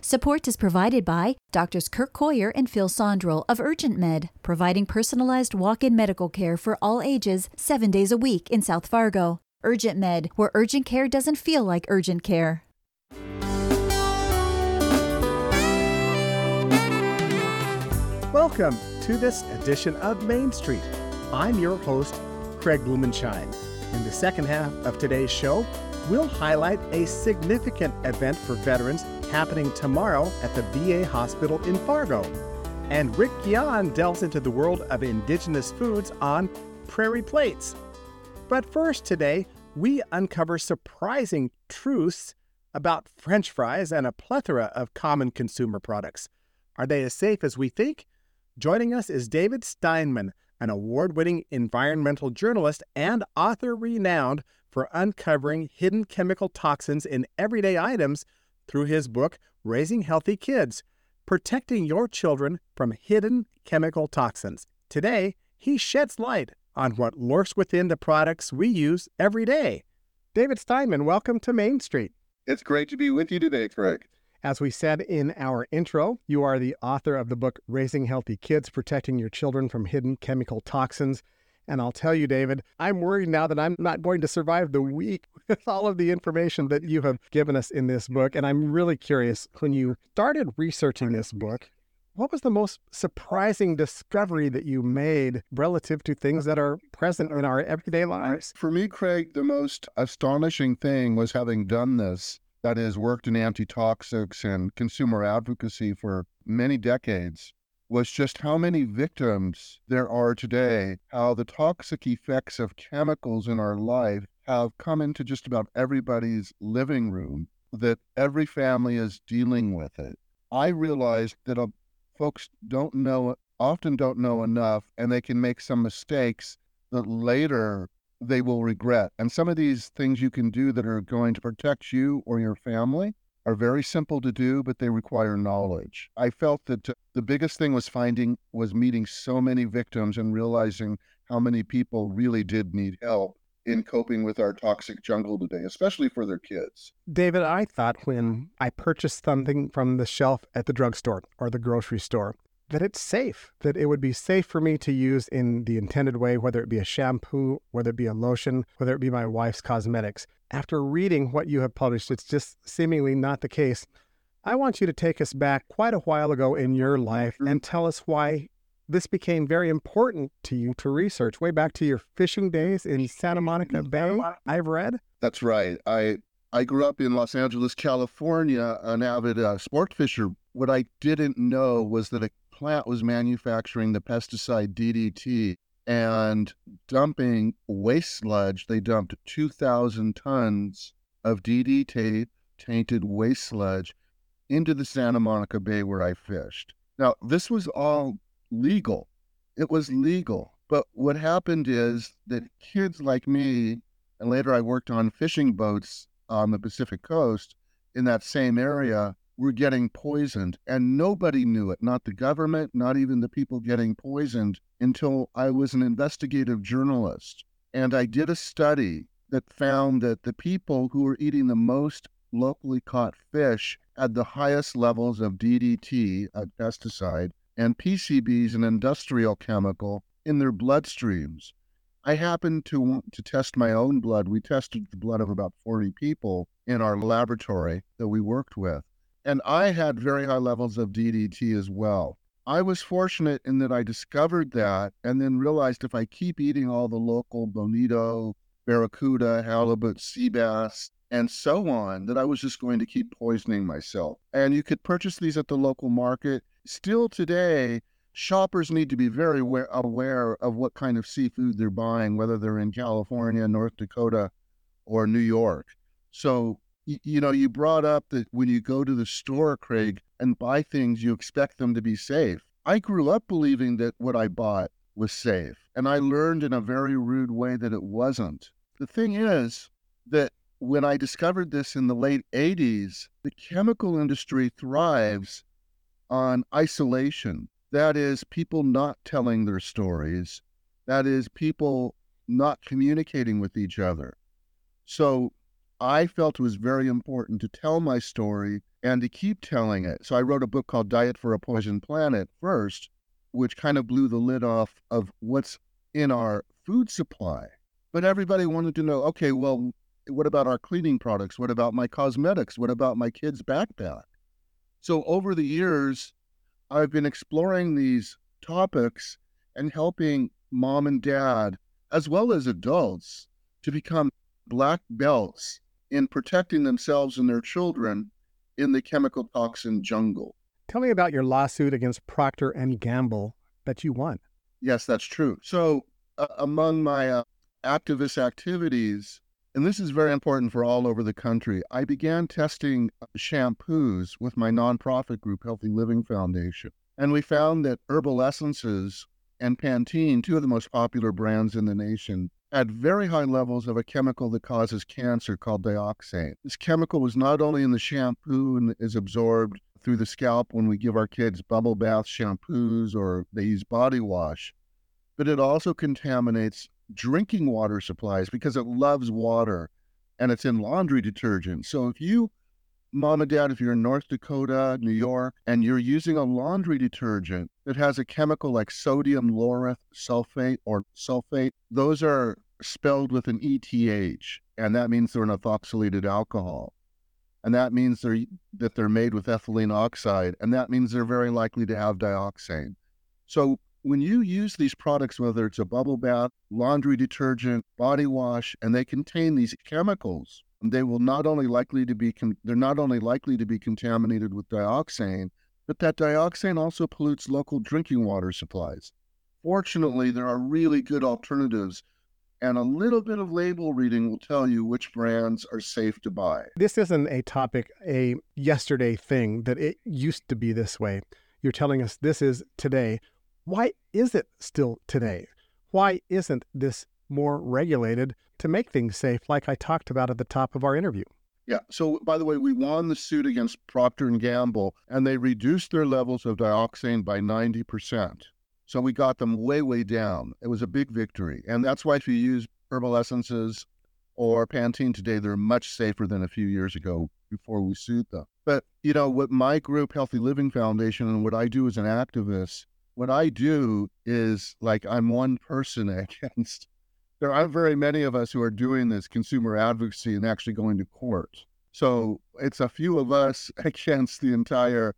Support is provided by Doctors Kirk Coyer and Phil Sondrel of Urgent Med, providing personalized walk-in medical care for all ages 7 days a week in South Fargo. Urgent Med, where urgent care doesn't feel like urgent care. Welcome to this edition of Main Street. I'm your host, Craig Blumenschein. In the second half of today's show, we'll highlight a significant event for veterans happening tomorrow at the VA Hospital in Fargo. And Rick Guion delves into the world of indigenous foods on Prairie Plates. But first today, we uncover surprising truths about French fries and a plethora of common consumer products. Are they as safe as we think? Joining us is David Steinman, an award-winning environmental journalist and author renowned for uncovering hidden chemical toxins in everyday items through his book, Raising Healthy Kids, Protecting Your Children from Hidden Chemical Toxins. Today, he sheds light on what lurks within the products we use every day. David Steinman, welcome to Main Street. It's great to be with you today, Craig. As we said in our intro, you are the author of the book, Raising Healthy Kids, Protecting Your Children from Hidden Chemical Toxins. And I'll tell you, David, I'm worried now that I'm not going to survive the week with all of the information that you have given us in this book. And I'm really curious, when you started researching this book, what was the most surprising discovery that you made relative to things that are present in our everyday lives? For me, Craig, the most astonishing thing was having done this, that is, worked in antitoxics and consumer advocacy for many decades, was just how many victims there are today, how the toxic effects of chemicals in our life have come into just about everybody's living room, that every family is dealing with it. I realized that folks often don't know enough, and they can make some mistakes that later they will regret. And some of these things you can do that are going to protect you or your family are very simple to do, but they require knowledge. I felt that the biggest thing was meeting so many victims and realizing how many people really did need help in coping with our toxic jungle today, especially for their kids. David, I thought when I purchased something from the shelf at the drugstore or the grocery store, that it's safe, that it would be safe for me to use in the intended way, whether it be a shampoo, whether it be a lotion, whether it be my wife's cosmetics. After reading what you have published, it's just seemingly not the case. I want you to take us back quite a while ago in your life and tell us why this became very important to you to research, way back to your fishing days in Santa Monica Bay, I've read. That's right. I grew up in Los Angeles, California, an avid sport fisher. What I didn't know was that a plant was manufacturing the pesticide DDT and dumping waste sludge. They dumped 2,000 tons of DDT-tainted waste sludge into the Santa Monica Bay where I fished. Now, this was all legal. It was legal. But what happened is that kids like me, and later I worked on fishing boats on the Pacific coast in that same area, were getting poisoned, and nobody knew it, not the government, not even the people getting poisoned, until I was an investigative journalist. And I did a study that found that the people who were eating the most locally caught fish had the highest levels of DDT, a pesticide, and PCBs, an industrial chemical, in their bloodstreams. I happened to want to test my own blood. We tested the blood of about 40 people in our laboratory that we worked with. And I had very high levels of DDT as well. I was fortunate in that I discovered that and then realized if I keep eating all the local bonito, barracuda, halibut, sea bass, and so on, that I was just going to keep poisoning myself. And you could purchase these at the local market. Still today, shoppers need to be very aware of what kind of seafood they're buying, whether they're in California, North Dakota, or New York. So, you brought up that when you go to the store, Craig, and buy things, you expect them to be safe. I grew up believing that what I bought was safe, and I learned in a very rude way that it wasn't. The thing is that when I discovered this in the late 80s, the chemical industry thrives on isolation. That is, people not telling their stories. That is, people not communicating with each other. So I felt it was very important to tell my story and to keep telling it. So I wrote a book called Diet for a Poisoned Planet first, which kind of blew the lid off of what's in our food supply. But everybody wanted to know, okay, well, what about our cleaning products? What about my cosmetics? What about my kid's backpack? So over the years, I've been exploring these topics and helping mom and dad, as well as adults, to become black belts in protecting themselves and their children in the chemical toxin jungle. Tell me about your lawsuit against Procter & Gamble that you won. Yes, that's true. So among my activist activities, and this is very important for all over the country, I began testing shampoos with my nonprofit group, Healthy Living Foundation. And we found that Herbal Essences and Pantene, two of the most popular brands in the nation, had very high levels of a chemical that causes cancer called dioxane. This chemical was not only in the shampoo and is absorbed through the scalp when we give our kids bubble bath shampoos or they use body wash, but it also contaminates drinking water supplies because it loves water and it's in laundry detergent. So if you, mom and dad, if you're in North Dakota, New York, and you're using a laundry detergent that has a chemical like sodium lauryl sulfate or sulfate, those are spelled with an ETH, and that means they're an ethoxylated alcohol. And that means that they're made with ethylene oxide, and that means they're very likely to have dioxane. So when you use these products, whether it's a bubble bath, laundry detergent, body wash, and they contain these chemicals, they will not only likely to be contaminated with dioxane, but that dioxane also pollutes local drinking water supplies. Fortunately, there are really good alternatives, and a little bit of label reading will tell you which brands are safe to buy. This isn't a topic, a yesterday thing, that it used to be this way. You're telling us this is today. Why is it still today? Why isn't this more regulated to make things safe, like I talked about at the top of our interview? Yeah. So, by the way, we won the suit against Procter & Gamble, and they reduced their levels of dioxane by 90%. So we got them way, way down. It was a big victory. And that's why if you use Herbal Essences or Pantene today, they're much safer than a few years ago before we sued them. But, you know, what my group, Healthy Living Foundation, and what I do as an activist, what I do is like I'm one person against. There aren't very many of us who are doing this consumer advocacy and actually going to court. So it's a few of us against the entire,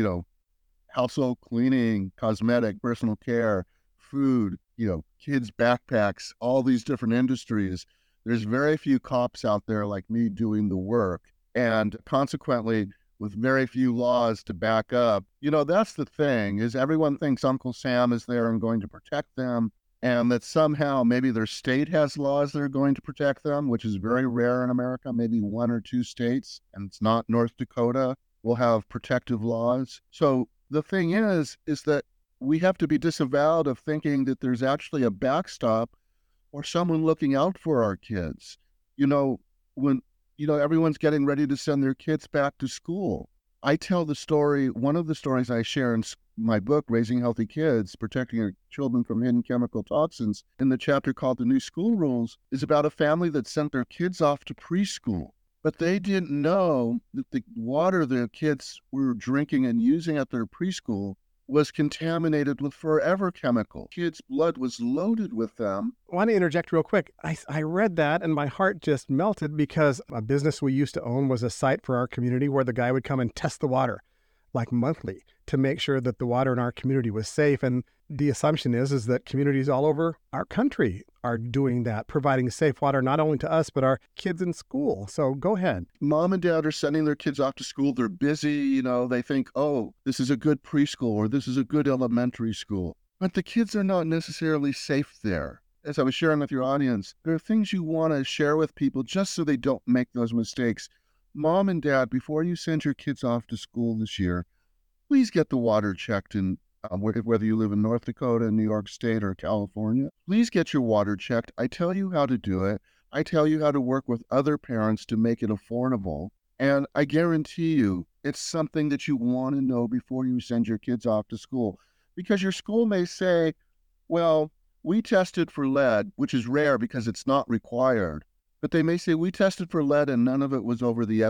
household cleaning, cosmetic, personal care, food, kids' backpacks, all these different industries. There's very few cops out there like me doing the work. And consequently, with very few laws to back up, that's the thing, is everyone thinks Uncle Sam is there and going to protect them. And that somehow maybe their state has laws that are going to protect them, which is very rare in America. Maybe 1 or 2 states, and it's not North Dakota, will have protective laws. So the thing is that we have to be disavowed of thinking that there's actually a backstop or someone looking out for our kids. When everyone's getting ready to send their kids back to school, I tell the story, one of the stories I share in my book, Raising Healthy Kids, Protecting Your Children from Hidden Chemical Toxins, in the chapter called The New School Rules, is about a family that sent their kids off to preschool. But they didn't know that the water their kids were drinking and using at their preschool was contaminated with forever chemical. Kids' blood was loaded with them. I want to interject real quick. I read that and my heart just melted because a business we used to own was a site for our community where the guy would come and test the water, like monthly, to make sure that the water in our community was safe. And the assumption is that communities all over our country are doing that, providing safe water, not only to us, but our kids in school. So go ahead. Mom and dad are sending their kids off to school. They're busy. They think, oh, this is a good preschool or this is a good elementary school. But the kids are not necessarily safe there. As I was sharing with your audience, there are things you want to share with people just so they don't make those mistakes. Mom and dad, before you send your kids off to school this year, please get the water checked in whether you live in North Dakota, New York State, or California. Please get your water checked. I tell you how to do it. I tell you how to work with other parents to make it affordable. And I guarantee you, it's something that you want to know before you send your kids off to school. Because your school may say, well, we tested for lead, which is rare because it's not required. But they may say, we tested for lead and none of it was over the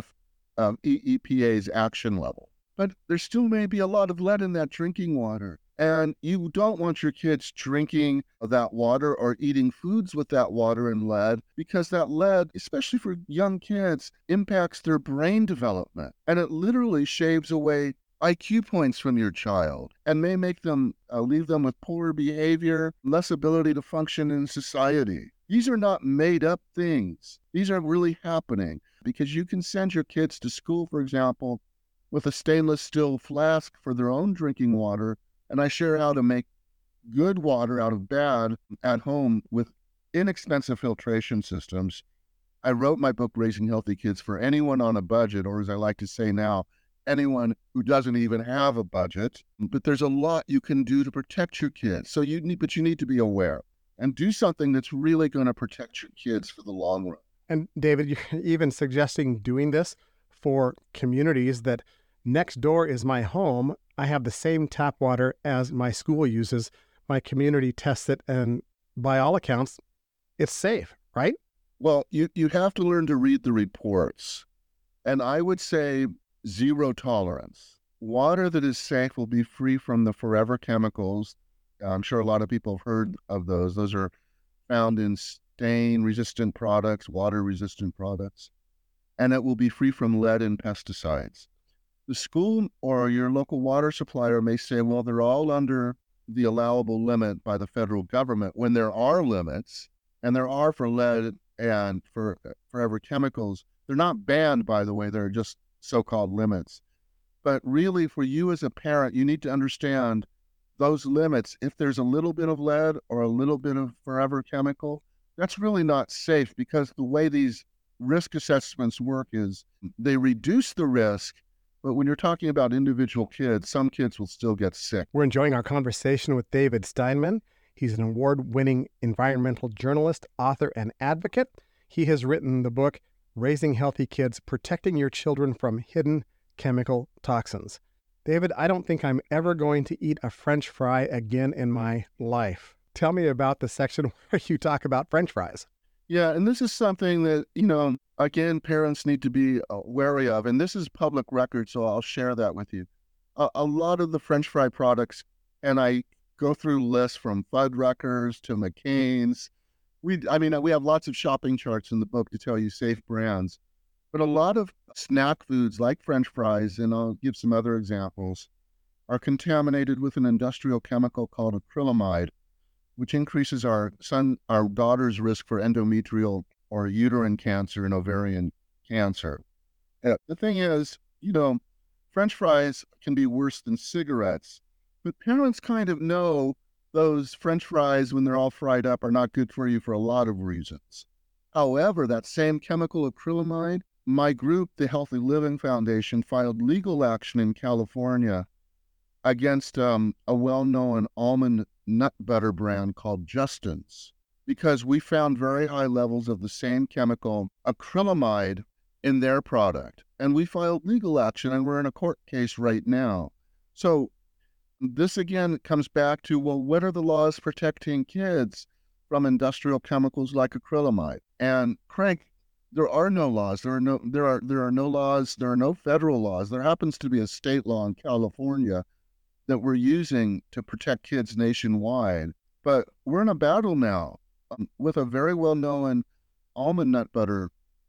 EPA's action level. But there still may be a lot of lead in that drinking water. And you don't want your kids drinking that water or eating foods with that water and lead, because that lead, especially for young kids, impacts their brain development. And it literally shaves away IQ points from your child and may make them leave them with poorer behavior, less ability to function in society. These are not made up things. These are really happening, because you can send your kids to school, for example, with a stainless steel flask for their own drinking water. And I share how to make good water out of bad at home with inexpensive filtration systems. I wrote my book, Raising Healthy Kids, for anyone on a budget, or as I like to say now, anyone who doesn't even have a budget. But there's a lot you can do to protect your kids. So you need to be aware and do something that's really going to protect your kids for the long run. And David, you're even suggesting doing this for communities that next door is my home. I have the same tap water as my school uses. My community tests it, and by all accounts, it's safe, right? Well, you have to learn to read the reports. And I would say zero tolerance. Water that is safe will be free from the forever chemicals. I'm sure a lot of people have heard of those. Those are found in stain-resistant products, water-resistant products. And it will be free from lead and pesticides. The school or your local water supplier may say, well, they're all under the allowable limit by the federal government, when there are limits, and there are for lead and for forever chemicals. They're not banned, by the way, they're just so-called limits. But really, for you as a parent, you need to understand those limits. If there's a little bit of lead or a little bit of forever chemical, that's really not safe, because the way these risk assessments work is they reduce the risk. But when you're talking about individual kids, some kids will still get sick. We're enjoying our conversation with David Steinman. He's an award-winning environmental journalist, author, and advocate. He has written the book, Raising Healthy Kids, Protecting Your Children from Hidden Chemical Toxins. David, I don't think I'm ever going to eat a French fry again in my life. Tell me about the section where you talk about French fries. Yeah, and this is something that, again, parents need to be wary of. And this is public record, so I'll share that with you. A lot of the French fry products, and I go through lists from Fuddruckers to McCain's. We have lots of shopping charts in the book to tell you safe brands. But a lot of snack foods like French fries, and I'll give some other examples, are contaminated with an industrial chemical called acrylamide, which increases our daughter's risk for endometrial or uterine cancer and ovarian cancer. The thing is, French fries can be worse than cigarettes, but parents kind of know those French fries, when they're all fried up, are not good for you for a lot of reasons. However, that same chemical acrylamide, my group, the Healthy Living Foundation, filed legal action in California against a well-known almond nut butter brand called Justin's, because we found very high levels of the same chemical acrylamide in their product. And we filed legal action, and we're in a court case right now. So this again comes back to, well, what are the laws protecting kids from industrial chemicals like acrylamide? And Craig, there are no laws. There are no laws. There are no federal laws. There happens to be a state law in California that we're using to protect kids nationwide. But we're in a battle now with a very well-known almond nut butter,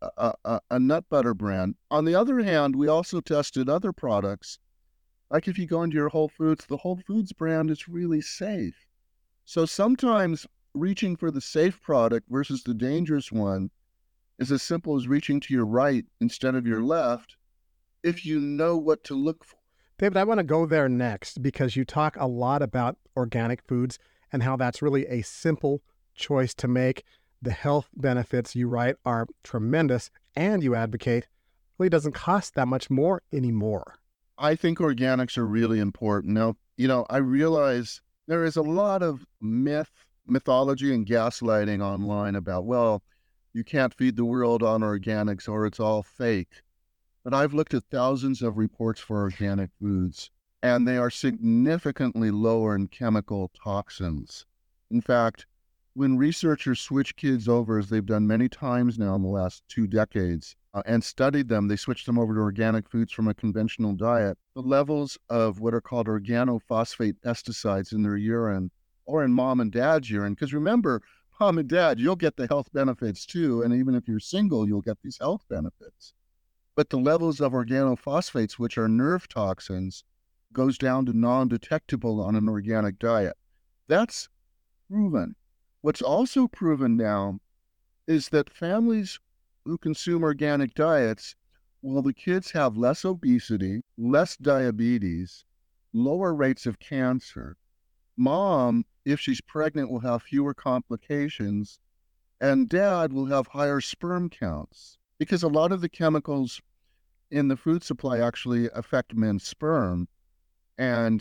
a nut butter brand. On the other hand, we also tested other products. Like if you go into your Whole Foods, the Whole Foods brand is really safe. So sometimes reaching for the safe product versus the dangerous one is as simple as reaching to your right instead of your left, if you know what to look for. David, I want to go there next, because you talk a lot about organic foods and how that's really a simple choice to make. The health benefits, you write, are tremendous, and you advocate really doesn't cost that much more anymore. I think organics are really important. Now, I realize there is a lot of mythology and gaslighting online about, well, you can't feed the world on organics or it's all fake. But I've looked at thousands of reports for organic foods, and they are significantly lower in chemical toxins. In fact, when researchers switch kids over, as they've done many times now in the last 2 decades, and studied them, they switched them over to organic foods from a conventional diet. The levels of what are called organophosphate pesticides in their urine or in mom and dad's urine, because remember, mom and dad, you'll get the health benefits too. And even if you're single, you'll get these health benefits. But the levels of organophosphates, which are nerve toxins, goes down to non-detectable on an organic diet. That's proven. What's also proven now is that families who consume organic diets, well, the kids have less obesity, less diabetes, lower rates of cancer. Mom, if she's pregnant, will have fewer complications, and dad will have higher sperm counts, because a lot of the chemicals in the food supply actually affect men's sperm. And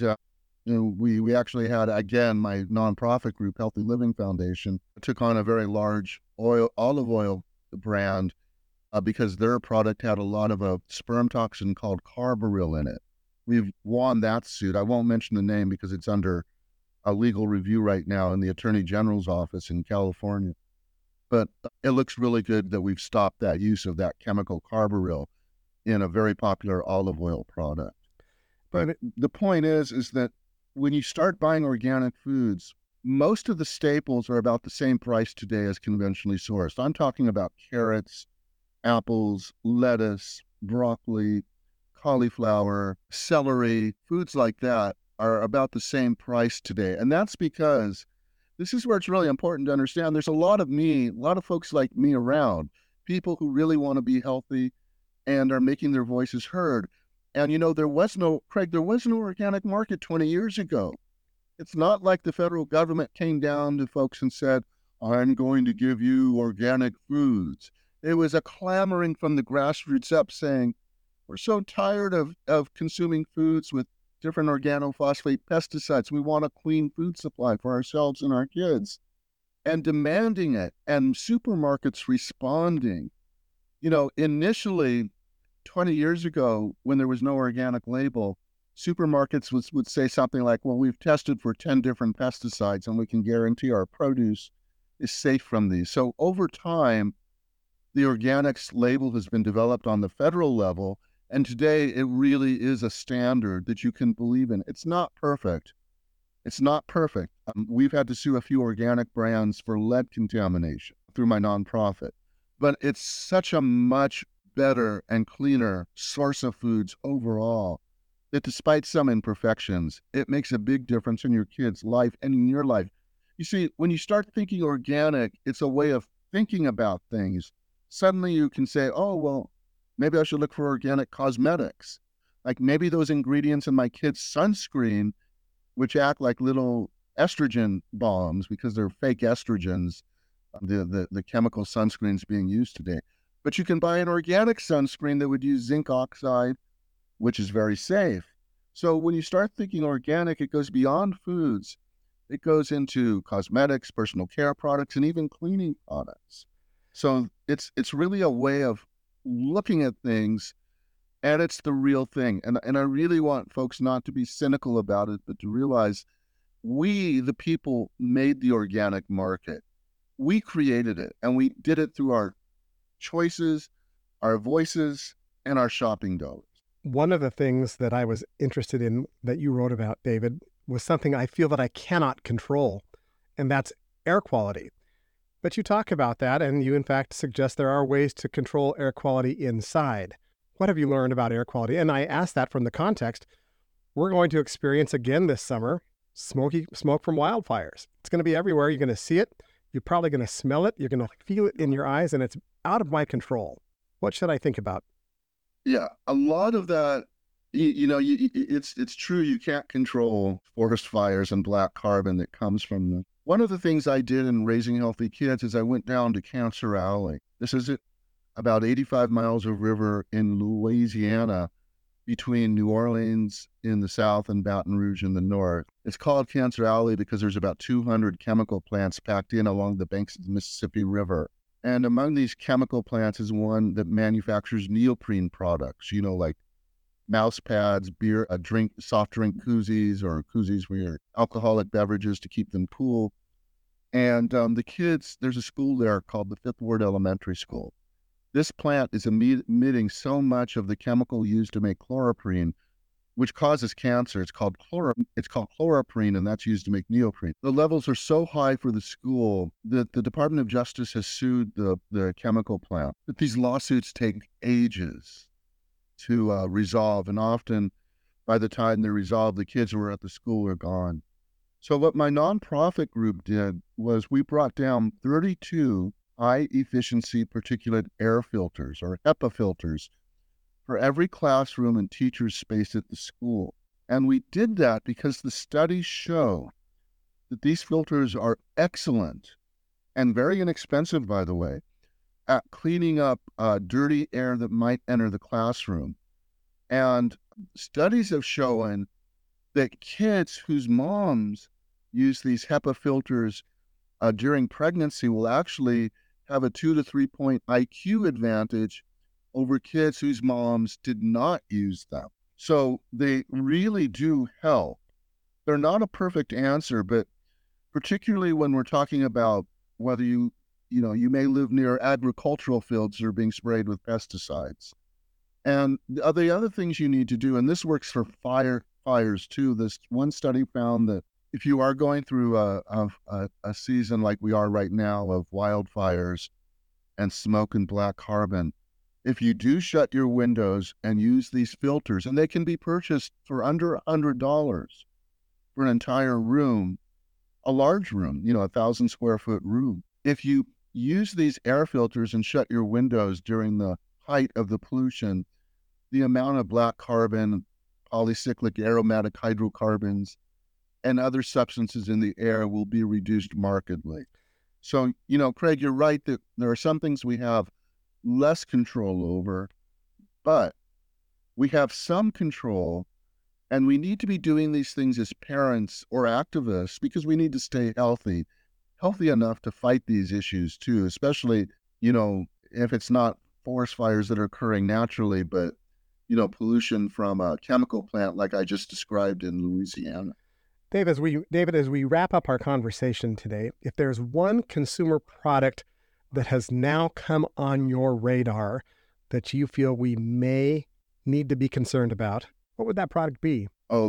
we actually had, again, my nonprofit group, Healthy Living Foundation, took on a very large olive oil brand because their product had a lot of a sperm toxin called carbaryl in it. We've won that suit. I won't mention the name because it's under a legal review right now in the Attorney General's office in California. But it looks really good that we've stopped that use of that chemical carbaryl in a very popular olive oil product. But the point is that when you start buying organic foods, most of the staples are about the same price today as conventionally sourced. I'm talking about carrots, apples, lettuce, broccoli, cauliflower, celery, foods like that are about the same price today. And that's because this is where it's really important to understand there's a lot of folks like me around, people who really want to be healthy and are making their voices heard. And there was no organic market 20 years ago. It's not like the federal government came down to folks and said, I'm going to give you organic foods. It was a clamoring from the grassroots up saying, we're so tired of consuming foods with different organophosphate pesticides. We want a clean food supply for ourselves and our kids, and demanding it, and supermarkets responding. Initially, 20 years ago, when there was no organic label, supermarkets would say something like, well, we've tested for 10 different pesticides and we can guarantee our produce is safe from these. So over time, the organics label has been developed on the federal level, and today it really is a standard that you can believe in. It's not perfect. We've had to sue a few organic brands for lead contamination through my nonprofit, but it's such a much better and cleaner source of foods overall that despite some imperfections, it makes a big difference in your kid's life and in your life. You see, when you start thinking organic, it's a way of thinking about things. Suddenly you can say, oh, well, maybe I should look for organic cosmetics. Like maybe those ingredients in my kid's sunscreen, which act like little estrogen bombs because they're fake estrogens, the chemical sunscreens being used today. But you can buy an organic sunscreen that would use zinc oxide, which is very safe. So when you start thinking organic, it goes beyond foods. It goes into cosmetics, personal care products, and even cleaning products. So it's really a way of looking at things, and it's the real thing. And I really want folks not to be cynical about it, but to realize we, the people, made the organic market. We created it, and we did it through our choices, our voices, and our shopping dollars. One of the things that I was interested in that you wrote about, David, was something I feel that I cannot control, and that's air quality. But you talk about that, and you in fact suggest there are ways to control air quality inside. What have you learned about air quality? And I ask that from the context, we're going to experience again this summer smoke from wildfires. It's going to be everywhere. You're going to see it. You're probably going to smell it. You're going to feel it in your eyes, and it's out of my control. What should I think about? Yeah, a lot of that, it's true. You can't control forest fires and black carbon that comes from them. One of the things I did in Raising Healthy Kids is I went down to Cancer Alley. This is about 85 miles of river in Louisiana between New Orleans in the south and Baton Rouge in the north. It's called Cancer Alley because there's about 200 chemical plants packed in along the banks of the Mississippi River. And among these chemical plants is one that manufactures neoprene products, like mouse pads, beer, soft drink koozies, or koozies for your alcoholic beverages to keep them cool. And the kids, there's a school there called the Fifth Ward Elementary School. This plant is emitting so much of the chemical used to make chloroprene, which causes cancer. It's called chloroprene, and that's used to make neoprene. The levels are so high for the school that the Department of Justice has sued the chemical plant. But these lawsuits take ages to resolve, and often by the time they're resolved, the kids who were at the school are gone. So what my nonprofit group did was we brought down 32 high-efficiency particulate air filters, or HEPA filters, for every classroom and teacher's space at the school. And we did that because the studies show that these filters are excellent and very inexpensive, by the way, at cleaning up dirty air that might enter the classroom. And studies have shown that kids whose moms use these HEPA filters during pregnancy will actually have a 2 to 3 point IQ advantage over kids whose moms did not use them. So they really do help. They're not a perfect answer, but particularly when we're talking about whether you may live near agricultural fields that are being sprayed with pesticides. And the other things you need to do, and this works for fires too. This one study found that if you are going through a season like we are right now of wildfires and smoke and black carbon, if you do shut your windows and use these filters, and they can be purchased for under $100 for an entire room, a large room, 1,000 square foot room. If you use these air filters and shut your windows during the height of the pollution, the amount of black carbon, polycyclic aromatic hydrocarbons, and other substances in the air will be reduced markedly. So, Craig, you're right that there are some things we have less control over, but we have some control, and we need to be doing these things as parents or activists because we need to stay healthy enough to fight these issues too, especially, if it's not forest fires that are occurring naturally, but, pollution from a chemical plant like I just described in Louisiana. David, as we wrap up our conversation today, if there's one consumer product that has now come on your radar that you feel we may need to be concerned about, what would that product be? Oh,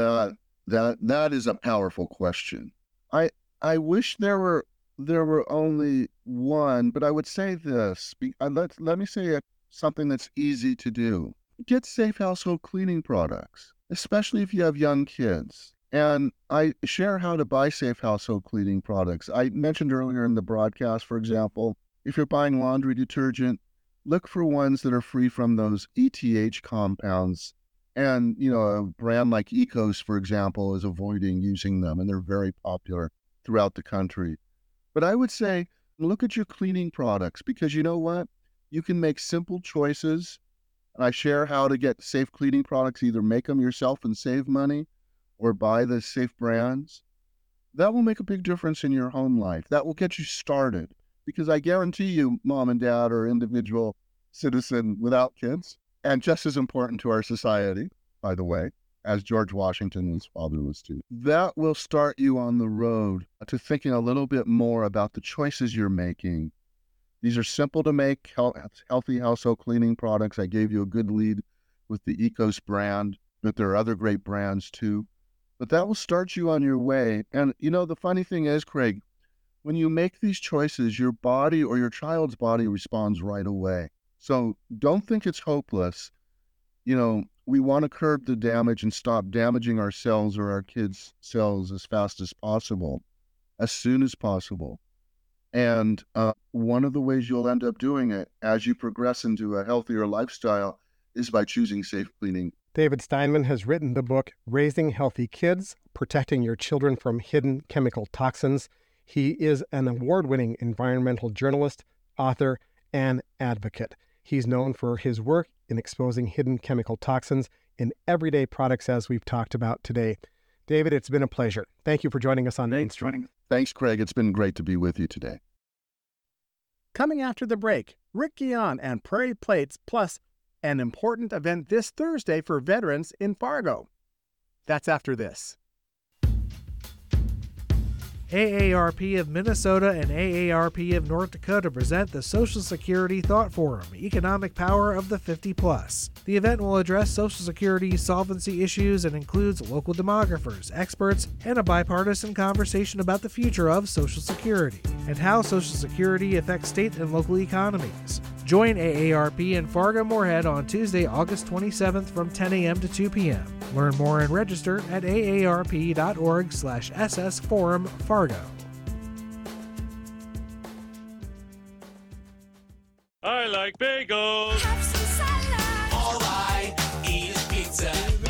that is a powerful question. I wish there were only one, but I would say this. Let me say something that's easy to do. Get safe household cleaning products, especially if you have young kids. And I share how to buy safe household cleaning products. I mentioned earlier in the broadcast, for example, if you're buying laundry detergent, look for ones that are free from those ETH compounds. And, a brand like Ecos, for example, is avoiding using them, and they're very popular throughout the country. But I would say, look at your cleaning products, because you know what? You can make simple choices. And I share how to get safe cleaning products, either make them yourself and save money, or buy the safe brands. That will make a big difference in your home life. That will get you started. Because I guarantee you, mom and dad are individual citizen without kids, and just as important to our society, by the way, as George Washington and his father was too. That will start you on the road to thinking a little bit more about the choices you're making. These are simple to make, healthy household cleaning products. I gave you a good lead with the Ecos brand, but there are other great brands too. But that will start you on your way. And the funny thing is, Craig, when you make these choices, your body or your child's body responds right away. So don't think it's hopeless. We want to curb the damage and stop damaging our cells or our kids' cells as fast as possible, as soon as possible. And one of the ways you'll end up doing it as you progress into a healthier lifestyle is by choosing safe cleaning. David Steinman has written the book, Raising Healthy Kids, Protecting Your Children from Hidden Chemical Toxins. He is an award-winning environmental journalist, author, and advocate. He's known for his work in exposing hidden chemical toxins in everyday products, as we've talked about today. David, it's been a pleasure. Thank you for joining us on Main Street. Thanks, Craig. It's been great to be with you today. Coming after the break, Rick Guion and Prairie Plates, plus an important event this Thursday for veterans in Fargo. That's after this. AARP of Minnesota and AARP of North Dakota present the Social Security Thought Forum, Economic Power of the 50+. The event will address Social Security solvency issues and includes local demographers, experts, and a bipartisan conversation about the future of Social Security and how Social Security affects state and local economies. Join AARP in Fargo-Moorhead on Tuesday, August 27th from 10 a.m. to 2 p.m. Learn more and register at aarp.org/ssforumfargo. I like bagels. Have some salad. All I eat is pizza.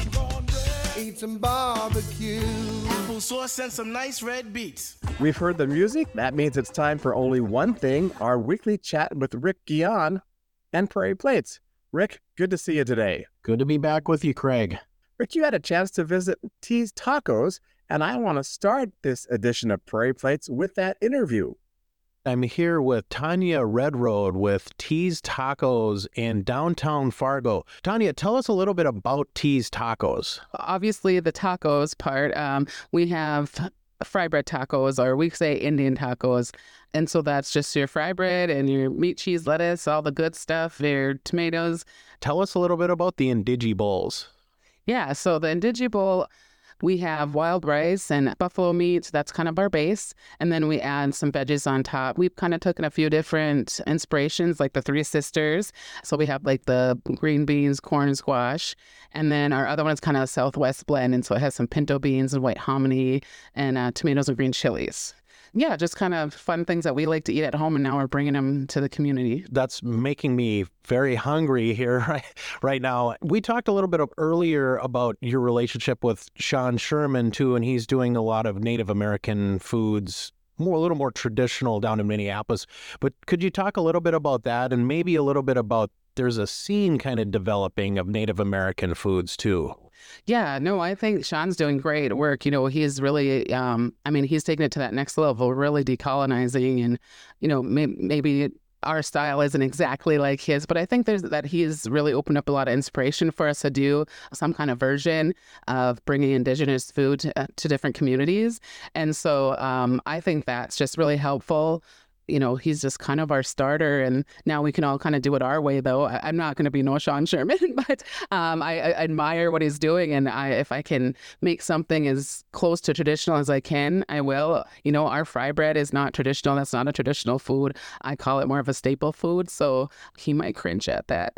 Eat some barbecue. Apple sauce and some nice red beets. We've heard the music. That means it's time for only one thing, our weekly chat with Rick Guion and Prairie Plates. Rick, good to see you today. Good to be back with you, Craig. Rick, you had a chance to visit Tee's Tacos, and I want to start this edition of Prairie Plates with that interview. I'm here with Tanya Redroad with Tee's Tacos in downtown Fargo. Tanya, tell us a little bit about Tee's Tacos. Obviously, the tacos part, we have fry bread tacos, or we say Indian tacos. And so that's just your fry bread and your meat, cheese, lettuce, all the good stuff, your tomatoes. Tell us a little bit about the Indigi Bowls. Yeah, so the Indigi Bowl, we have wild rice and buffalo meat. That's kind of our base. And then we add some veggies on top. We've kind of taken a few different inspirations, like the Three Sisters. So we have like the green beans, corn, and squash. And then our other one is kind of a Southwest blend. And so it has some pinto beans and white hominy and tomatoes and green chilies. Yeah, just kind of fun things that we like to eat at home, and now we're bringing them to the community. That's making me very hungry here right now. We talked a little bit earlier about your relationship with Sean Sherman, too, and he's doing a lot of Native American foods, a little more traditional down in Minneapolis. But could you talk a little bit about that, and maybe a little bit about there's a scene kind of developing of Native American foods, too? Yeah, no, I think Sean's doing great work. You know, he's really, he's taking it to that next level, really decolonizing, and, you know, maybe our style isn't exactly like his, but I think that he's really opened up a lot of inspiration for us to do some kind of version of bringing Indigenous food to different communities. And so I think that's just really helpful. You know, he's just kind of our starter, and now we can all kind of do it our way, though. I'm not going to be no Sean Sherman, but I admire what he's doing, and if I can make something as close to traditional as I can, I will. You know, our fry bread is not traditional. That's not a traditional food. I call it more of a staple food, so he might cringe at that.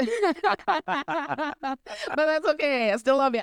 But that's okay. I still love you.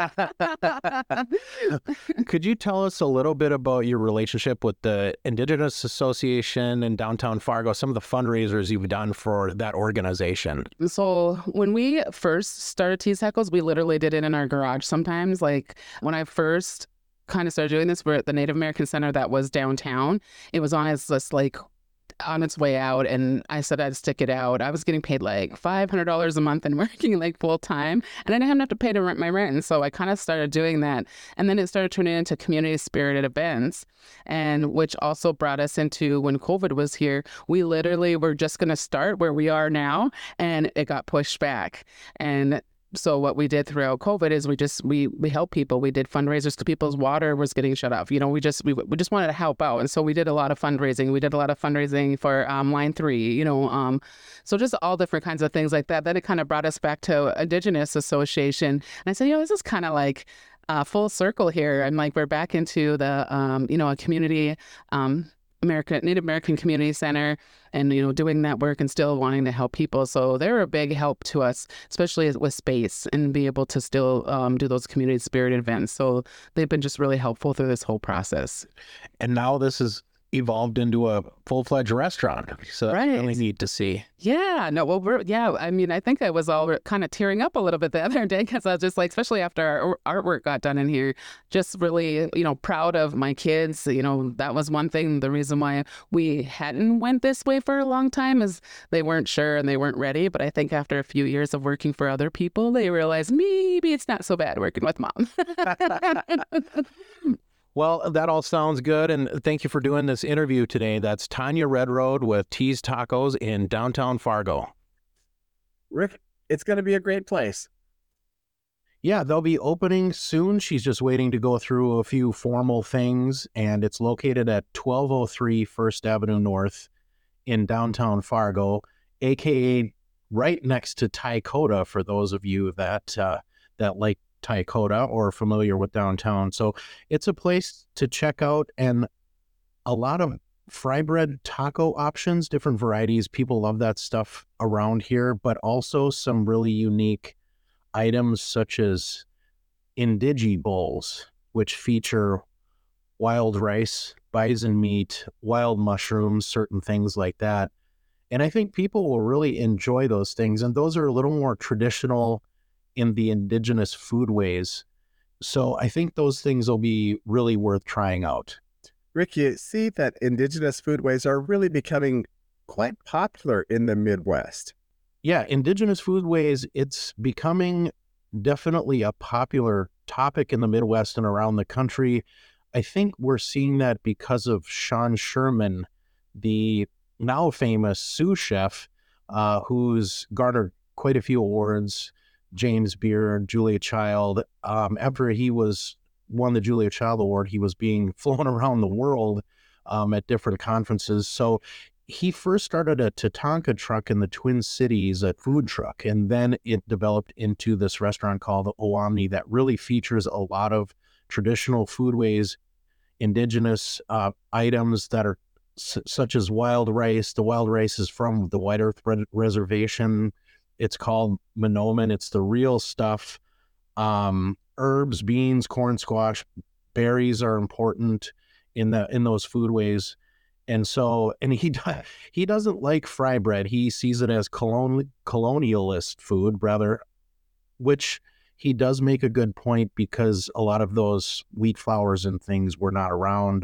Could you tell us a little bit about your relationship with the Indigenous Association in downtown Fargo, some of the fundraisers you've done for that organization? So when we first started Tee's Tacos, we literally did it in our garage sometimes. Like when I first kind of started doing this, we're at the Native American Center that was downtown. It was on its way out, and I said I'd stick it out. I was getting paid like $500 a month and working like full time, and I didn't have to pay to rent my rent. And so I kind of started doing that, and then it started turning into community spirited events, and which also brought us into when COVID was here. We literally were just going to start where we are now, and it got pushed back. And so what we did throughout COVID is we helped people. We did fundraisers because people's water was getting shut off. You know, we just wanted to help out, and so we did a lot of fundraising. We did a lot of fundraising for Line 3. You know, so just all different kinds of things like that. Then it kind of brought us back to Indigenous Association, and I said, you know, this is kind of like full circle here. And like we're back into the a community. Native American Community Center, and, you know, doing that work and still wanting to help people. So they're a big help to us, especially with space, and be able to still do those community spirit events. So they've been just really helpful through this whole process. And now this is evolved into a full-fledged restaurant. So that's really neat to see. Yeah, no, well, I mean, I think I was all kind of tearing up a little bit the other day because I was just like, especially after our artwork got done in here, just really, you know, proud of my kids. You know, that was one thing. The reason why we hadn't went this way for a long time is they weren't sure and they weren't ready. But I think after a few years of working for other people, they realized maybe it's not so bad working with Mom. Well, that all sounds good, and thank you for doing this interview today. That's Tanya Redroad with Tee's Tacos in downtown Fargo. Rick, it's going to be a great place. Yeah, they'll be opening soon. She's just waiting to go through a few formal things, and it's located at 1203 First Avenue North in downtown Fargo, aka right next to Tykota, for those of you that like Tykota or familiar with downtown. So it's a place to check out, and a lot of fry bread taco options, different varieties. People love that stuff around here, but also some really unique items such as Indigi bowls, which feature wild rice, bison meat, wild mushrooms, certain things like that. And I think people will really enjoy those things. And those are a little more traditional in the indigenous foodways. So I think those things will be really worth trying out. Rick, you see that indigenous foodways are really becoming quite popular in the Midwest. Yeah, indigenous foodways, it's becoming definitely a popular topic in the Midwest and around the country. I think we're seeing that because of Sean Sherman, the now famous sous chef, who's garnered quite a few awards, James Beard, Julia Child. After he won the Julia Child Award, he was being flown around the world at different conferences. So he first started a Tatanka truck in the Twin Cities, a food truck, and then it developed into this restaurant called Owamni that really features a lot of traditional foodways, indigenous items that are such as wild rice. The wild rice is from the White Earth Reservation. It's called Monoman. It's the real stuff. Herbs, beans, corn squash, berries are important in those foodways. And so, and he doesn't like fry bread. He sees it as colonialist food, rather, which he does make a good point, because a lot of those wheat flours and things were not around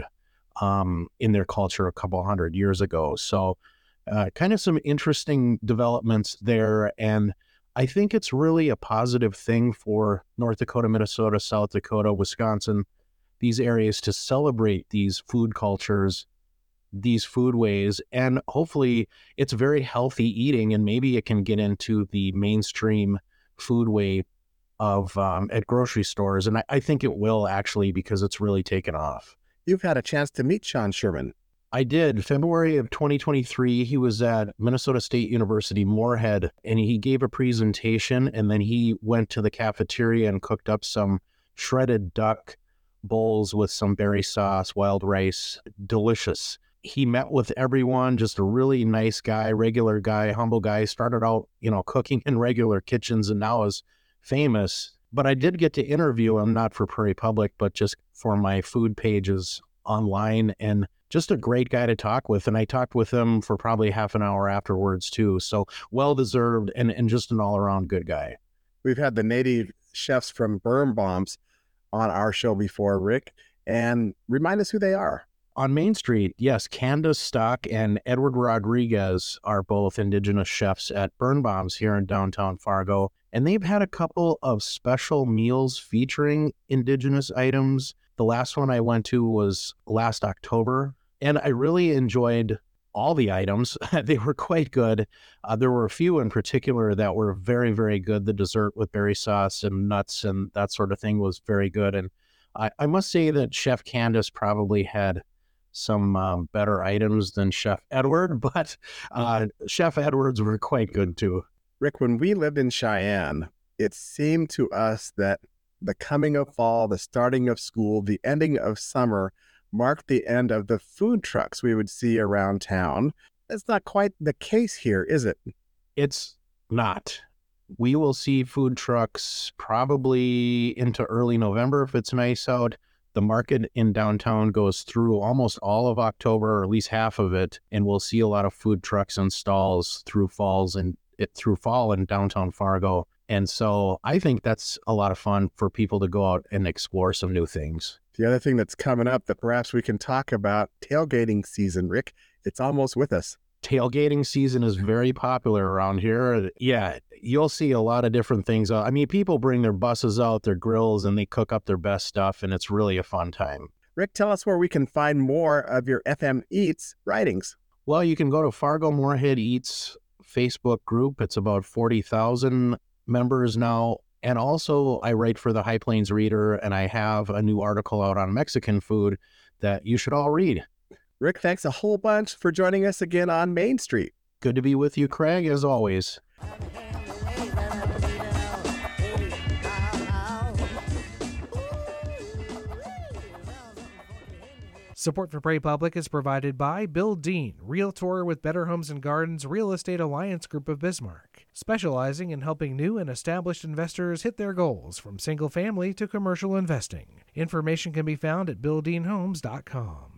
in their culture a couple hundred years ago. So kind of some interesting developments there. And I think it's really a positive thing for North Dakota, Minnesota, South Dakota, Wisconsin, these areas to celebrate these food cultures, these foodways, and hopefully it's very healthy eating, and maybe it can get into the mainstream foodway of at grocery stores. And I think it will, actually, because it's really taken off. You've had a chance to meet Sean Sherman. I did. February of 2023, he was at Minnesota State University, Moorhead, and he gave a presentation, and then he went to the cafeteria and cooked up some shredded duck bowls with some berry sauce, wild rice. Delicious. He met with everyone, just a really nice guy, regular guy, humble guy. Started out, cooking in regular kitchens, and now is famous. But I did get to interview him, not for Prairie Public, but just for my food pages online, and just a great guy to talk with. And I talked with him for probably half an hour afterwards too. So well-deserved, and just an all-around good guy. We've had the native chefs from Birnbaum's on our show before, Rick, and remind us who they are. On Main Street, yes, Candace Stock and Edward Rodriguez are both indigenous chefs at Birnbaum's here in downtown Fargo. And they've had a couple of special meals featuring indigenous items. The last one I went to was last October, and I really enjoyed all the items. They were quite good. There were a few in particular that were very, very good. The dessert with berry sauce and nuts and that sort of thing was very good. And I must say that Chef Candace probably had some better items than Chef Edward, but Chef Edwards were quite good too. Rick, when we lived in Cheyenne, it seemed to us that the coming of fall, the starting of school, the ending of summer marked the end of the food trucks we would see around town. That's not quite the case here, is it? It's not. We will see food trucks probably into early November if it's nice out. The market in downtown goes through almost all of October, or at least half of it, and we'll see a lot of food trucks and stalls through fall in downtown Fargo. And so I think that's a lot of fun for people to go out and explore some new things. The other thing that's coming up that perhaps we can talk about, tailgating season, Rick. It's almost with us. Tailgating season is very popular around here. Yeah, you'll see a lot of different things. I mean, people bring their buses out, their grills, and they cook up their best stuff, and it's really a fun time. Rick, tell us where we can find more of your FM Eats writings. Well, you can go to Fargo Moorhead Eats Facebook group. It's about 40,000 members now, And also, I write for the High Plains Reader, and I have a new article out on Mexican food that you should all read. Rick, thanks a whole bunch for joining us again on Main Street. Good to be with you, Craig, as always. Support for Prairie Public is provided by Bill Dean, Realtor with Better Homes and Gardens Real Estate Alliance Group of Bismarck, specializing in helping new and established investors hit their goals from single family to commercial investing. Information can be found at BillDeanHomes.com.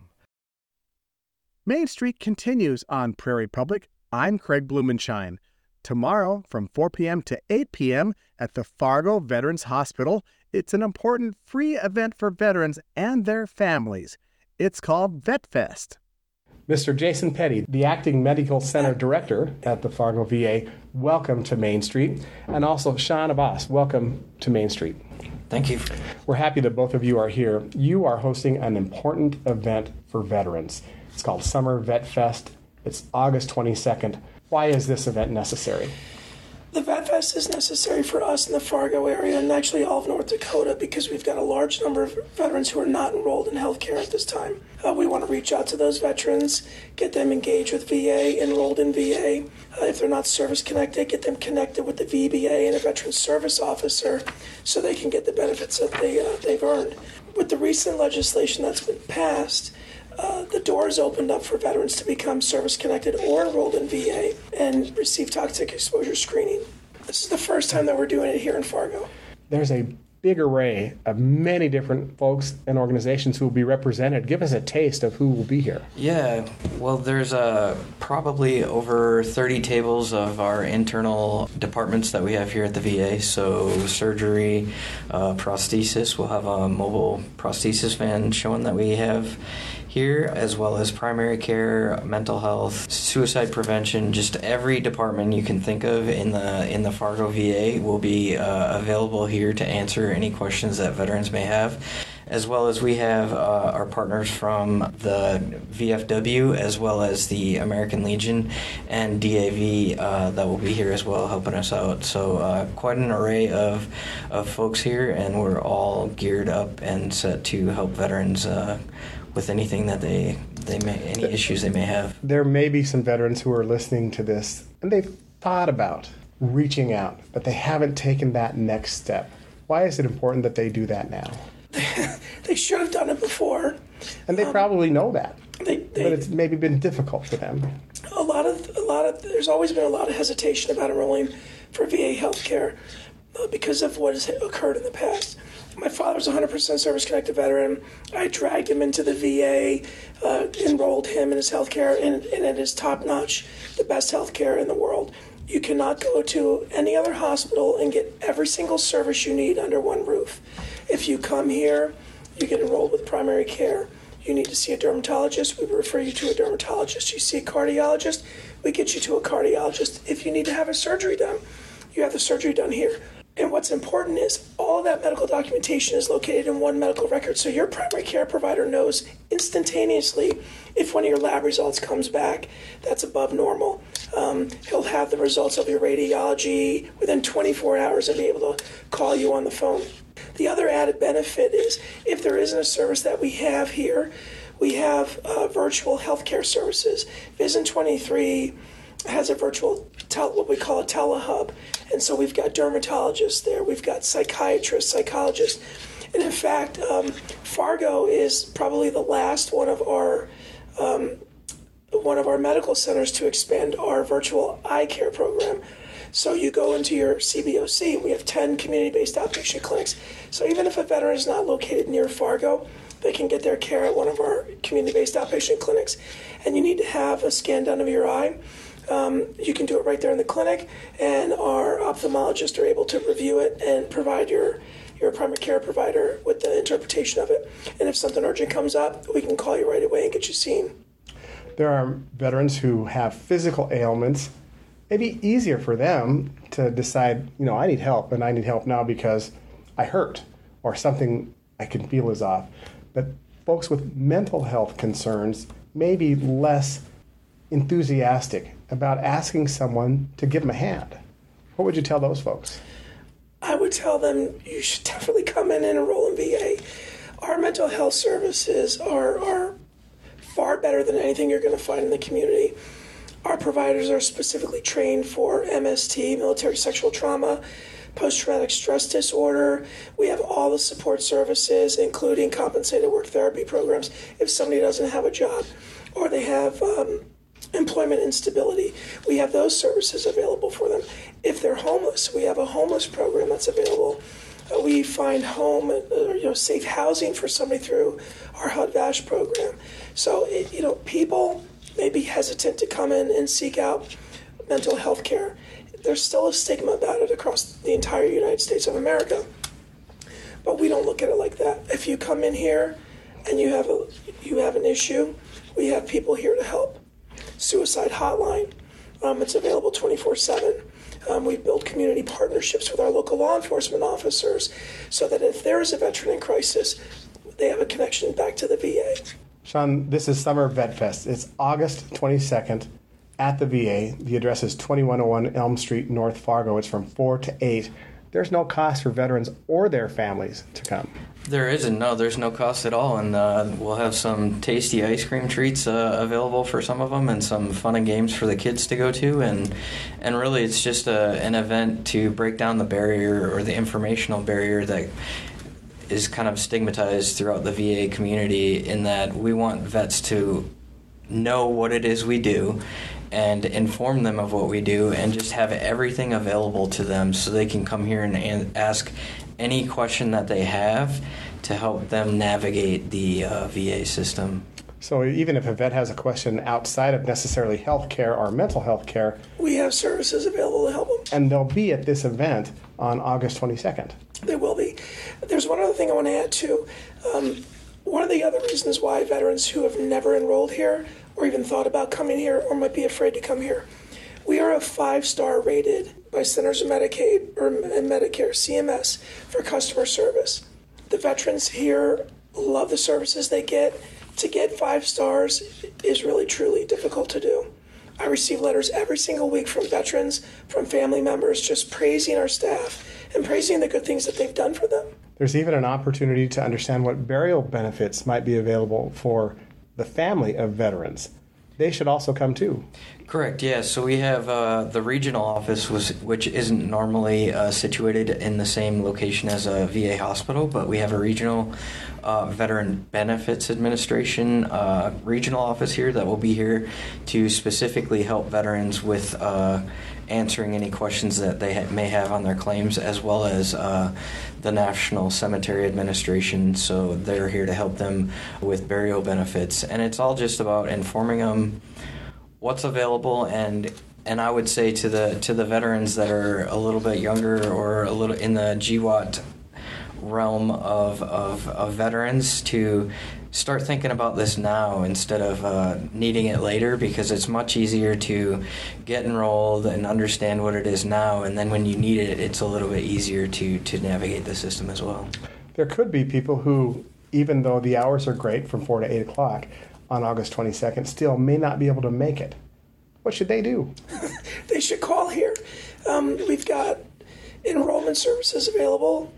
Main Street continues on Prairie Public. I'm Craig Blumenshine. Tomorrow from 4 p.m. to 8 p.m. at the Fargo Veterans Hospital, it's an important free event for veterans and their families. It's called VetFest. Mr. Jason Petty, the Acting Medical Center Director at the Fargo VA, welcome to Main Street. And also Sean Abbas, welcome to Main Street. Thank you. We're happy that both of you are here. You are hosting an important event for veterans. It's called Summer Vet Fest. It's August 22nd. Why is this event necessary? The Vet Fest is necessary for us in the Fargo area and actually all of North Dakota because we've got a large number of veterans who are not enrolled in healthcare at this time. We want to reach out to those veterans, get them engaged with VA, enrolled in VA. If they're not service connected, get them connected with the VBA and a veteran service officer so they can get the benefits that they've earned. With the recent legislation that's been passed, the doors opened up for veterans to become service-connected or enrolled in VA and receive toxic exposure screening. This is the first time that we're doing it here in Fargo. There's a big array of many different folks and organizations who will be represented. Give us a taste of who will be here. Yeah, well, there's probably over 30 tables of our internal departments that we have here at the VA. So surgery, prosthesis, we'll have a mobile prosthesis van showing that we have here, as well as primary care, mental health, suicide prevention. Just every department you can think of in the Fargo VA will be available here to answer any questions that veterans may have. As well as we have our partners from the VFW, as well as the American Legion and DAV that will be here as well, helping us out. So quite an array of folks here, and we're all geared up and set to help veterans with anything that they may, any issues they may have. There may be some veterans who are listening to this and they've thought about reaching out, but they haven't taken that next step. Why is it important that they do that now? They should have done it before. And they probably know that. But it's maybe been difficult for them. There's always been a lot of hesitation about enrolling for VA healthcare because of what has occurred in the past. My father's a 100% service-connected veteran. I dragged him into the VA, enrolled him in his healthcare, and it is top-notch, the best healthcare in the world. You cannot go to any other hospital and get every single service you need under one roof. If you come here, you get enrolled with primary care. You need to see a dermatologist, we refer you to a dermatologist. You see a cardiologist, we get you to a cardiologist. If you need to have a surgery done, you have the surgery done here. And what's important is all of that medical documentation is located in one medical record. So your primary care provider knows instantaneously if one of your lab results comes back that's above normal. He'll have the results of your radiology within 24 hours and be able to call you on the phone. The other added benefit is if there isn't a service that we have here, we have virtual healthcare services. Vision 23 has a virtual, what we call a telehub. And so we've got dermatologists there, we've got psychiatrists, psychologists. And in fact, Fargo is probably the last one of our medical centers to expand our virtual eye care program. So you go into your CBOC, we have 10 community-based outpatient clinics. So even if a veteran is not located near Fargo, they can get their care at one of our community-based outpatient clinics. And you need to have a scan done of your eye. You can do it right there in the clinic, and our ophthalmologists are able to review it and provide your primary care provider with the interpretation of it. And if something urgent comes up, we can call you right away and get you seen. There are veterans who have physical ailments. Maybe easier for them to decide, I need help, and I need help now because I hurt or something I can feel is off. But folks with mental health concerns may be less enthusiastic about asking someone to give them a hand. What would you tell those folks? I would tell them you should definitely come in and enroll in VA. Our mental health services are far better than anything you're going to find in the community. Our providers are specifically trained for MST, military sexual trauma, post-traumatic stress disorder. We have all the support services, including compensated work therapy programs if somebody doesn't have a job or they have employment instability. We have those services available for them. If they're homeless, we have a homeless program that's available. We find home, safe housing for somebody through our HUD-VASH program. So, people may be hesitant to come in and seek out mental health care. There's still a stigma about it across the entire United States of America, but we don't look at it like that. If you come in here and you have an issue, we have people here to help. Suicide hotline, it's available 24/7. We build community partnerships with our local law enforcement officers so that if there is a veteran in crisis, they have a connection back to the VA. Sean, this is Summer Vet Fest. It's August 22nd at the VA. The address is 2101 Elm Street, North Fargo. It's from 4 to 8. There's no cost for veterans or their families to come. There isn't. No, there's no cost at all, and we'll have some tasty ice cream treats available for some of them, and some fun and games for the kids to go to, and really it's just an event to break down the barrier or the informational barrier that is kind of stigmatized throughout the VA community, in that we want vets to know what it is we do and inform them of what we do, and just have everything available to them so they can come here and ask any question that they have to help them navigate the VA system. So even if a vet has a question outside of necessarily health care or mental health care, we have services available to help them. And they'll be at this event on August 22nd. They will be. There's one other thing I want to add too. One of the other reasons why veterans who have never enrolled here or even thought about coming here or might be afraid to come here, we are a 5-star rated by Centers for Medicaid and Medicare, CMS, for customer service. The veterans here love the services they get. To get 5 stars is really, truly difficult to do. I receive letters every single week from veterans, from family members, just praising our staff and praising the good things that they've done for them. There's even an opportunity to understand what burial benefits might be available for the family of veterans. They should also come too. Correct, yeah. So we have the regional office, which isn't normally situated in the same location as a VA hospital, but we have a regional Veteran Benefits Administration regional office here that will be here to specifically help veterans with answering any questions that they may have on their claims, as well as the National Cemetery Administration. So they're here to help them with burial benefits, and it's all just about informing them what's available, and I would say to the veterans that are a little bit younger or a little in the GWAT realm of veterans to start thinking about this now instead of needing it later, because it's much easier to get enrolled and understand what it is now, and then when you need it, it's a little bit easier to navigate the system as well. There could be people who, even though the hours are great from 4 to 8 o'clock on August 22nd, still may not be able to make it. What should they do? They should call here. We've got enrollment services available.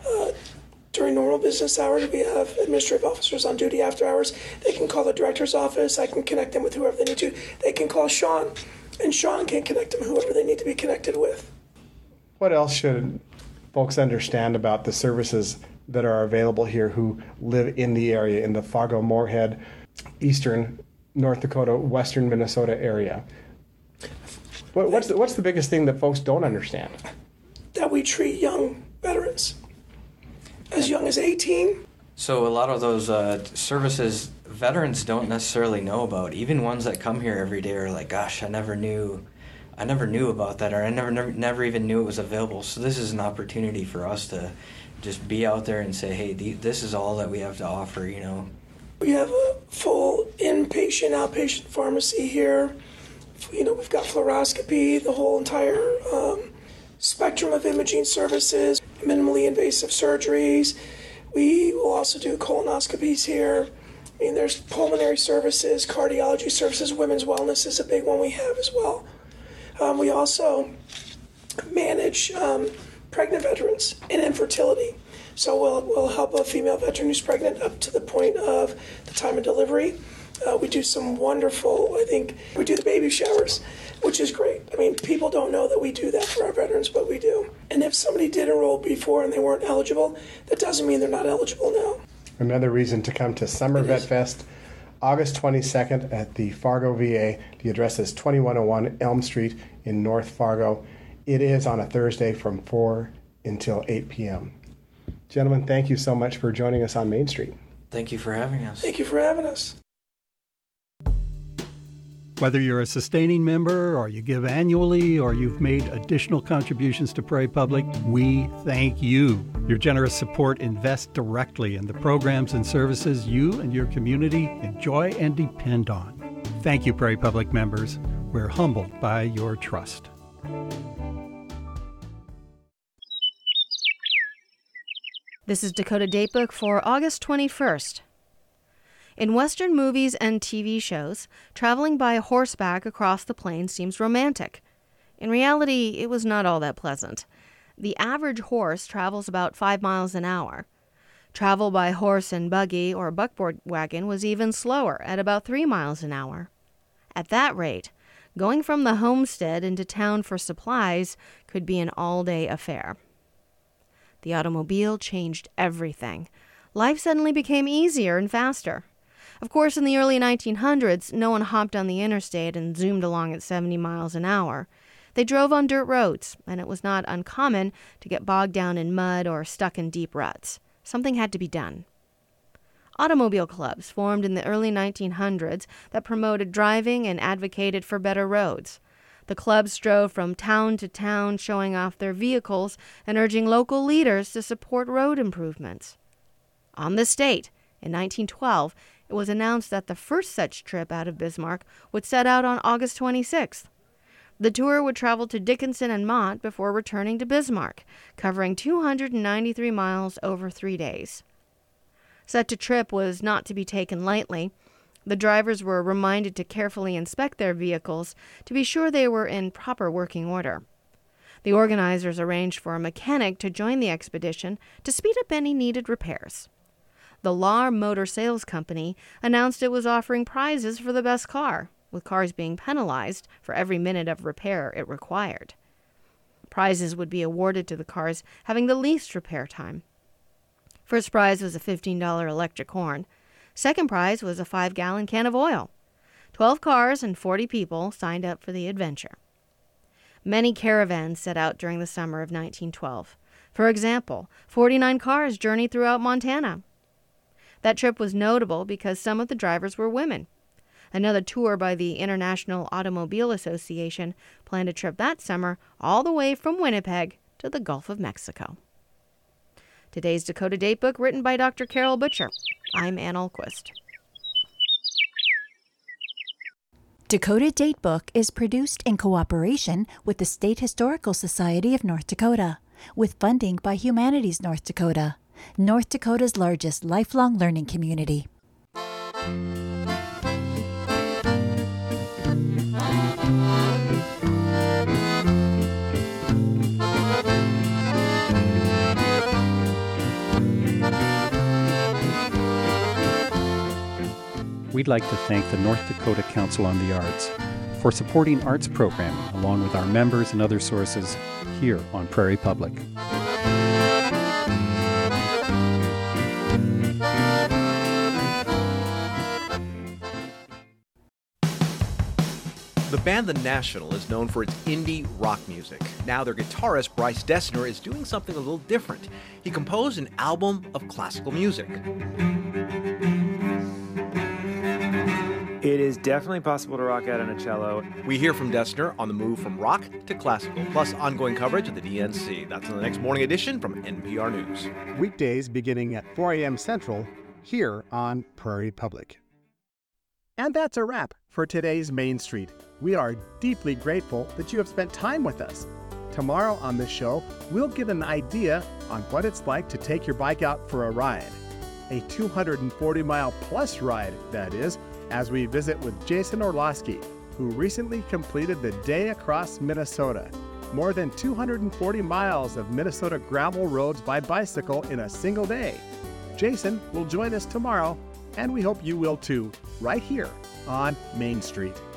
During normal business hours, we have administrative officers on duty after hours. They can call the director's office. I can connect them with whoever they need to. They can call Sean, and Sean can connect them whoever they need to be connected with. What else should folks understand about the services that are available here who live in the area, in the Fargo-Moorhead, eastern North Dakota, western Minnesota area? What's the biggest thing that folks don't understand? That we treat young veterans as young as 18. So a lot of those services veterans don't necessarily know about. Even ones that come here every day are like, gosh, I never knew about that, or I never even knew it was available. So this is an opportunity for us to just be out there and say, hey, this is all that we have to offer, you know. We have a full inpatient, outpatient pharmacy here. You know, we've got fluoroscopy, the whole entire spectrum of imaging services, minimally invasive surgeries. We will also do colonoscopies here. I mean, there's pulmonary services, cardiology services, women's wellness is a big one we have as well. We also manage pregnant veterans and infertility. So we'll help a female veteran who's pregnant up to the point of the time of delivery. We do some wonderful, we do the baby showers, which is great. I mean, people don't know that we do that for our veterans, but we do. And if somebody did enroll before and they weren't eligible, that doesn't mean they're not eligible now. Another reason to come to Summer Vet Fest, August 22nd at the Fargo VA. The address is 2101 Elm Street in North Fargo. It is on a Thursday from 4 until 8 p.m. Gentlemen, thank you so much for joining us on Main Street. Thank you for having us. Thank you for having us. Whether you're a sustaining member or you give annually or you've made additional contributions to Prairie Public, we thank you. Your generous support invests directly in the programs and services you and your community enjoy and depend on. Thank you, Prairie Public members. We're humbled by your trust. This is Dakota Datebook for August 21st. In Western movies and TV shows, traveling by horseback across the plains seems romantic. In reality, it was not all that pleasant. The average horse travels about 5 miles an hour. Travel by horse and buggy or buckboard wagon was even slower, at about 3 miles an hour. At that rate, going from the homestead into town for supplies could be an all-day affair. The automobile changed everything. Life suddenly became easier and faster. Of course, in the early 1900s, no one hopped on the interstate and zoomed along at 70 miles an hour. They drove on dirt roads, and it was not uncommon to get bogged down in mud or stuck in deep ruts. Something had to be done. Automobile clubs formed in the early 1900s that promoted driving and advocated for better roads. The clubs drove from town to town, showing off their vehicles and urging local leaders to support road improvements. On this date, in 1912, it was announced that the first such trip out of Bismarck would set out on August 26th. The tour would travel to Dickinson and Mott before returning to Bismarck, covering 293 miles over 3 days. Such a trip was not to be taken lightly. The drivers were reminded to carefully inspect their vehicles to be sure they were in proper working order. The organizers arranged for a mechanic to join the expedition to speed up any needed repairs. The Lahr Motor Sales Company announced it was offering prizes for the best car, with cars being penalized for every minute of repair it required. Prizes would be awarded to the cars having the least repair time. First prize was a $15 electric horn. Second prize was a 5-gallon can of oil. 12 cars and 40 people signed up for the adventure. Many caravans set out during the summer of 1912. For example, 49 cars journeyed throughout Montana. That trip was notable because some of the drivers were women. Another tour by the International Automobile Association planned a trip that summer all the way from Winnipeg to the Gulf of Mexico. Today's Dakota Datebook, written by Dr. Carol Butcher. I'm Ann Ahlquist. Dakota Datebook is produced in cooperation with the State Historical Society of North Dakota, with funding by Humanities North Dakota, North Dakota's largest lifelong learning community. We'd like to thank the North Dakota Council on the Arts for supporting arts programming along with our members and other sources here on Prairie Public. The band The National is known for its indie rock music. Now their guitarist Bryce Dessner is doing something a little different. He composed an album of classical music. It is definitely possible to rock out on a cello. We hear from Dessner on the move from rock to classical, plus ongoing coverage of the DNC. That's in the next morning edition from NPR News. Weekdays beginning at 4 a.m. Central, here on Prairie Public. And that's a wrap for today's Main Street. We are deeply grateful that you have spent time with us. Tomorrow on the show, we'll get an idea on what it's like to take your bike out for a ride. A 240-mile-plus ride, that is, as we visit with Jason Orlowski, who recently completed the Day Across Minnesota. more than 240 miles of Minnesota gravel roads by bicycle in a single day. Jason will join us tomorrow, and we hope you will too, right here on Main Street.